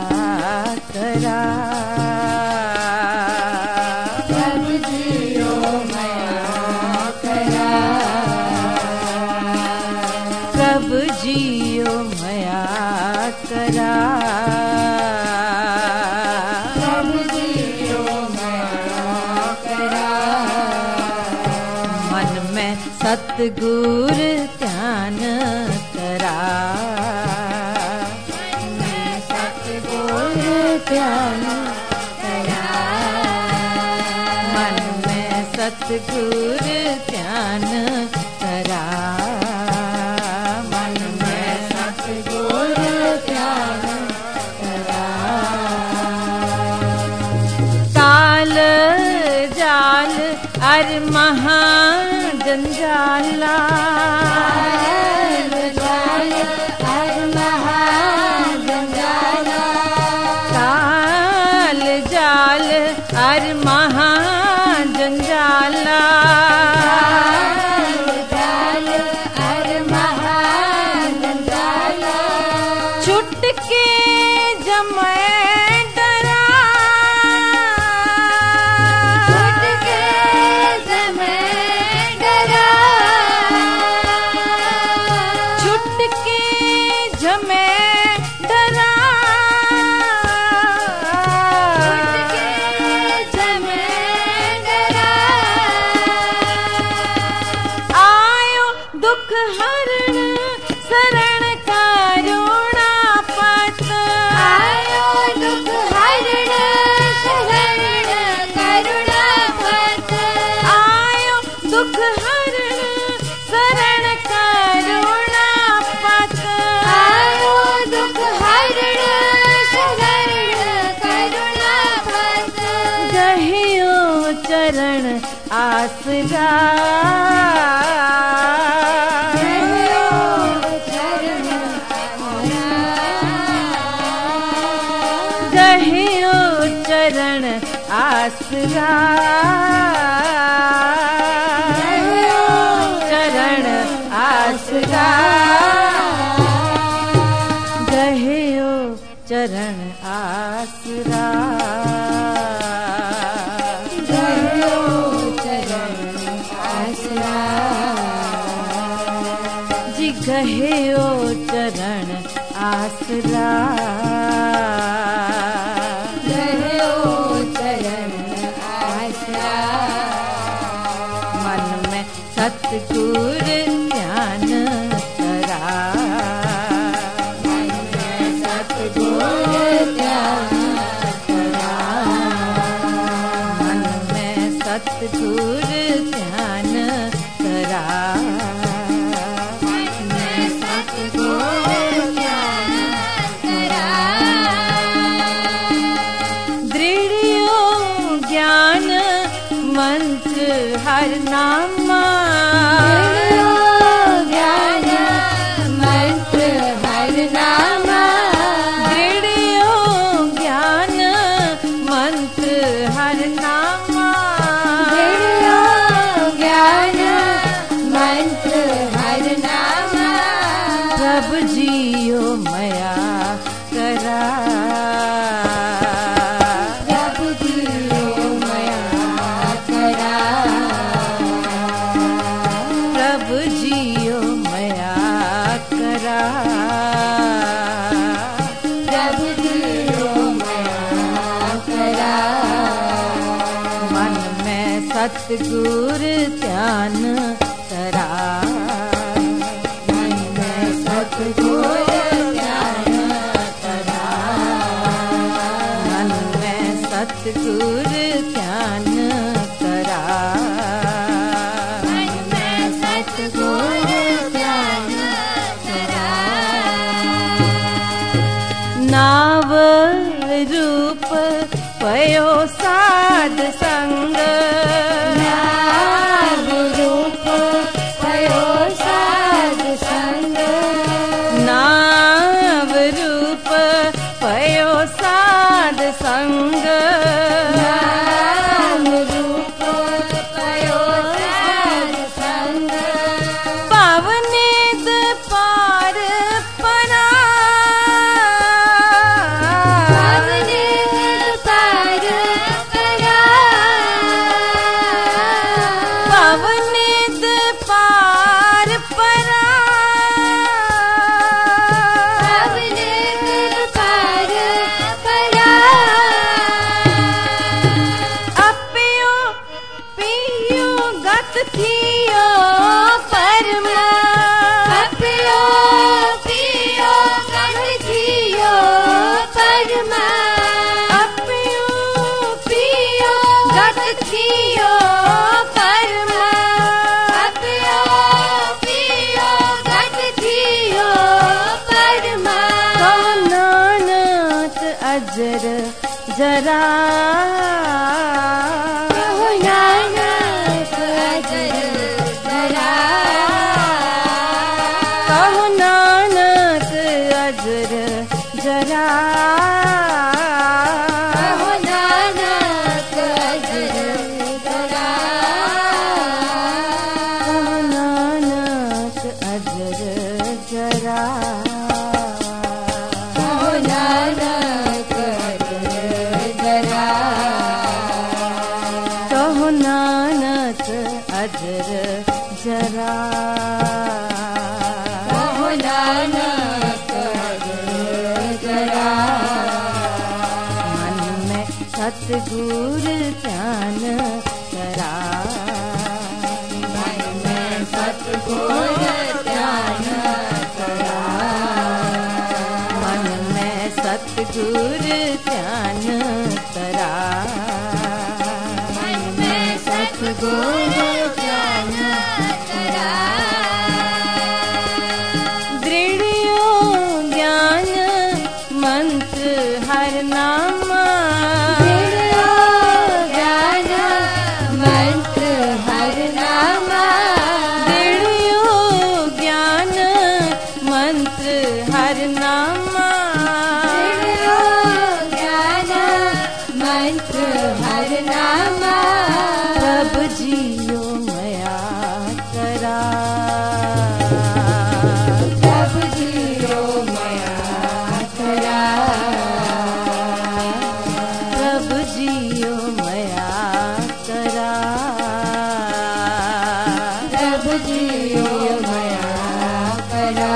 मया करा। प्रभु जियो मया करा। प्रभु जियो मया करा। प्रभु जियो मया करा। मन में सतगुर ध्यान करा। ध्यान करा। मन में सतगुर ध्यान करा। मन में सतगुर ध्यान करा। ताल जाल अर महा जंजाला। जाल हर महाजंजाला। ताल जाल अर महा जंजाला। जाल हर महाजंजाला। छुट के जमै डरा। छुट के जमै डरा। छुट के जमै डरा। छुट के जमै डरा। आयो दुख हरण शरण करुणा पत। आयो दुख हरण शरण करुणा पत। आयो दुख हरण शरण करुणा पत। आयो दुख हरण शरण करुणा पत। गहियो चरण आसरा। गहियो चरण आसरा। चरण आसरा। गहियो चरण आसरा। जी गहियो चरण आसरा। मन में सतगुर ध्यान करा। सतगुर ध्यान करा। मन में सतगुर ध्यान करा। सतगुर ध्यान करा। दृढ़ियो ज्ञान मंत्र हर नामा। ज्ञान मंत्र हर नामा। दृढ़ियो ज्ञान मंत्र हर नामा। ज्ञान मंत्र हर नामा। प्रभु जियो मया करा। प्रभु जियो मया करा। प्रभु जियो मया करा। प्रभु जियो मया करा। मन में सतगुर ध्यान करा। मन में सतगुर ध्यान करा। मन में सतगुर ध्यान करा। मन में सतगुर ध्यान करा। नाव रूप पयो साध संग। नाम रूप भयो साध संग। नाव रूप पयो साध संग। नाम रूप भयो साध संग। पावनेद पार परा। अजर जरा कहो नानक अजर जरा कहो नानक अजर जरा कहो नानक अजर जरा कहो नानक अजर जरा कहो नानक अजर जरा कहो नानक अजर जरा कहो नानक अजर जरा मन में सतगुर ध्यान करा मन में सतगुर ध्यान करा मन में सतगुर ध्यान करा मन में सतगुर ध्यान करा दृढ़ियो ज्ञान मंत्र हर नामा दृढ़ो ज्ञान मंत्र हर नामा दृढ़ियो ज्ञान मंत्र हर नामा दृढ़ो ज्ञान मंत्र हर नामा प्रभु जियो मया करा प्रभु जियो मया करा प्रभु जियो मया करा प्रभु जियो मया करा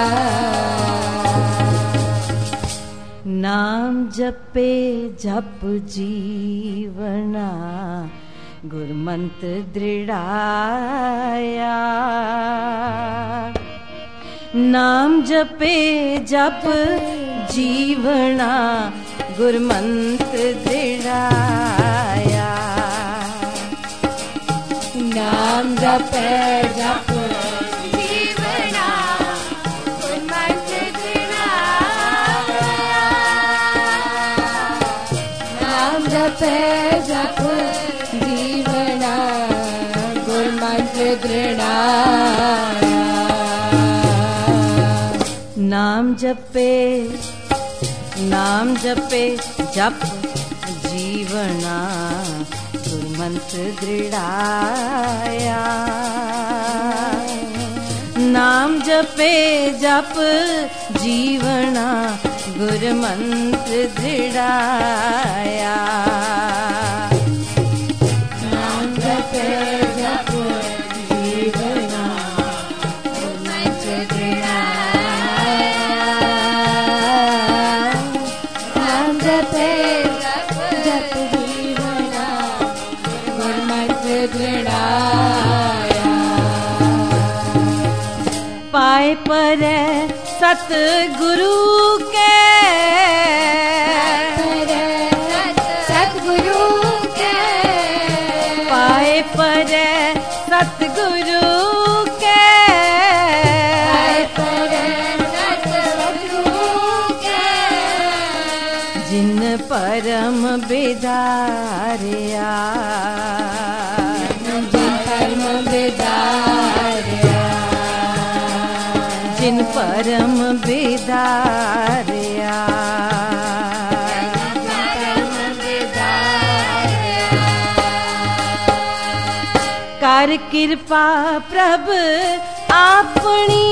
नाम जपे जप जीवना गुरमंत्र दृढ़ाया नाम जपे जप जीवना गुरमंत्र दृढ़ाया नाम जप जप जीवना गुरमंत्र दृढ़ाया नाम जप जप जीवना गुरमंत्र दृढ़ाया नाम जपे जप जीवना गुरमंत्र दृढ़ाया नाम जपे जप जीवना गुरमंत्र दृढ़ाया नाम जप जप जीवना गुरमंत्र दृढ़ाया नाम जप जप जीवना गुरमंत्र दृढ़ाया पाए पर सतगुरु के सतगुरु के पाए पर सतगुरु के सतगुरु के जिन परम बिदारिया जिन परम बिदारिया जिन परम बिदारिया कर कृपा प्रभ अपनी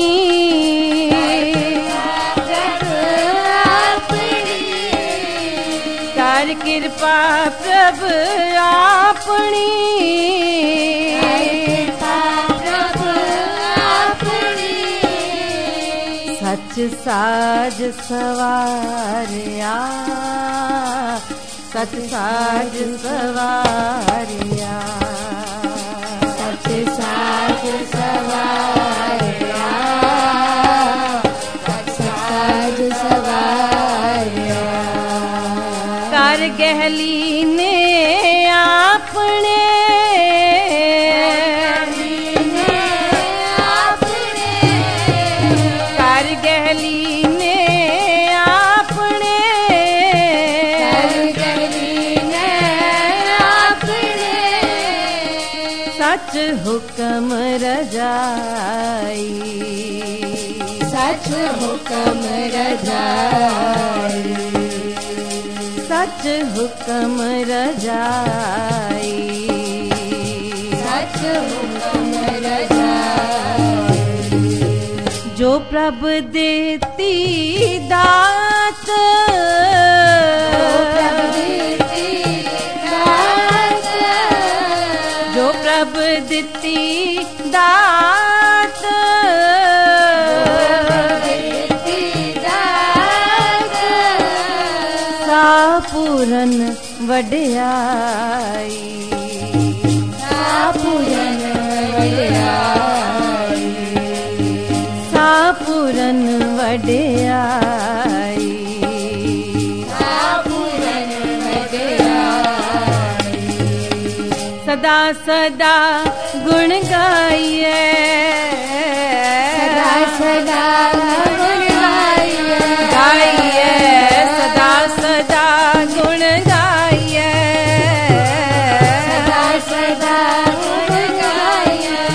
कर कृपा प्रभ अपनी सच साज सवारिया सच साज सवारिया सच साज सवारिया सच साज सवारिया कर गहली ने आपने कर गहली ने आपने सच हुक्म रजाई, सच हुक्म रजाई, सच हुक्म रजाई, सच हुक्म रजाई। जो प्रभ देती दात, जो प्रभ देती दात, सा पूरन वड्याई, सा पूरन वड्याई, सा पूरन वड्याई, सा पूरन वड्याई। सदा सदा गुण गाइए, सदा सदा गुण गाइए, गाइए सदा सदा गुण गाइए, सदा सदा गुण गाइए।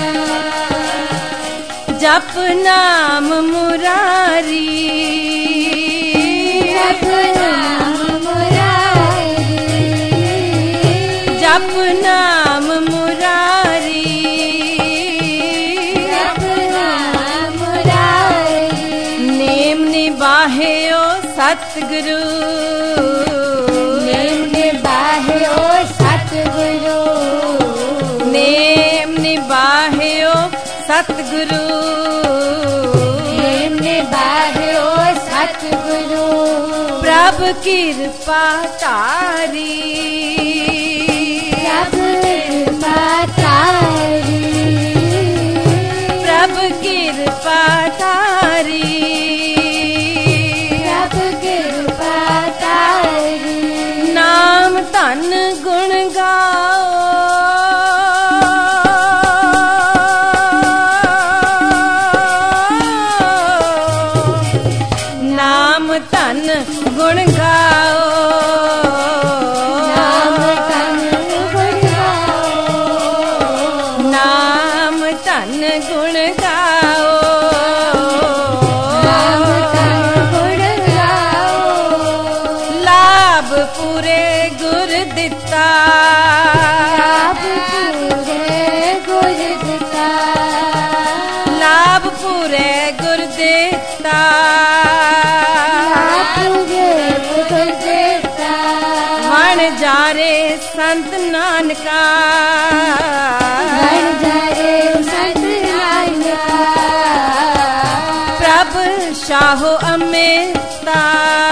जप नाम मुरारी, जप नाम मुरारी, जप नाम मुरारी, जप नाम मुरारी। नेम निबाहियो सतगुरु, नेम निबाहियो सतगुरु, नेम निबाहियो सतगुरु, नेम निबाहियो सतगुरु। प्रभ कृपा तारी, प्रभ कृपा तारी, प्रभ कृपा तारी, प्रभ कृपा तारी। नाम धन गुण गाओ, नाम धन गुण गाओ, नाम तन गुण गाओ, नाम धन गुण गाओ, नाम तन गुण गाओ। लाभ पूरे गुर दिता, लाभ पूरे गुर दिता, लाभ पूरे गुर देता, लाभ पूरे गुर देता। वण जारे संत नानका, बन जाए संत नानका, प्रभ शाहो अमेता,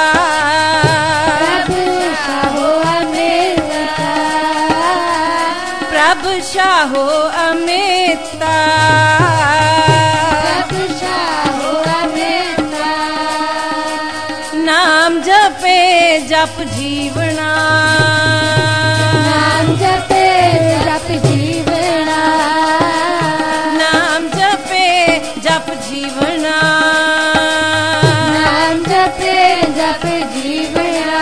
प्रभ शाहो अमेता, प्रभ शाहो अमेता, प्रभ शाहो अमेता। नाम जपे जप जीवना, नाम जपे जप जीवना, नाम जपे जप जीवना, नाम जपे जप जीवना।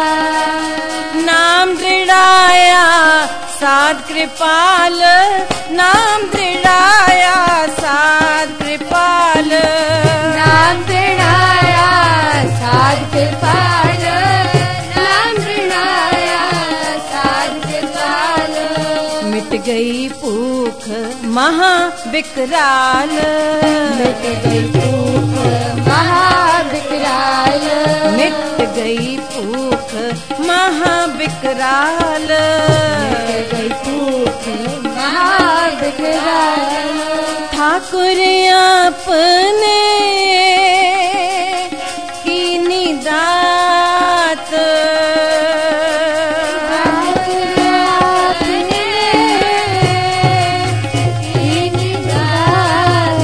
नाम दृढ़ाया साध कृपाल, नाम दृढ़ाया साध कृपाल, नाम दृढ़ाया साध कृपाल, नाम दृढ़ाया साध कृपाल। मिट गई भूख महा विकराल, मिट गई भूख महाविकराल, मिट गई भूख महा विकराल, मिट गई भूख महाविकराल। ठाकुर अपने कीनी दात, ठाकुर अपने कीनी दात,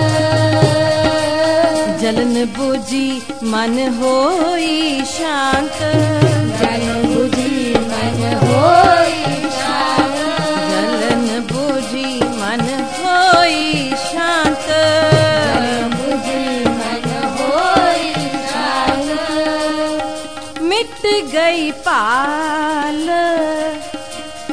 जलन बुझी मन होई शांत, जन बुझी मन होई शांत, जलन बुझी मन होई शांत, जन बुझी मन होई शांत। मिट गई पाल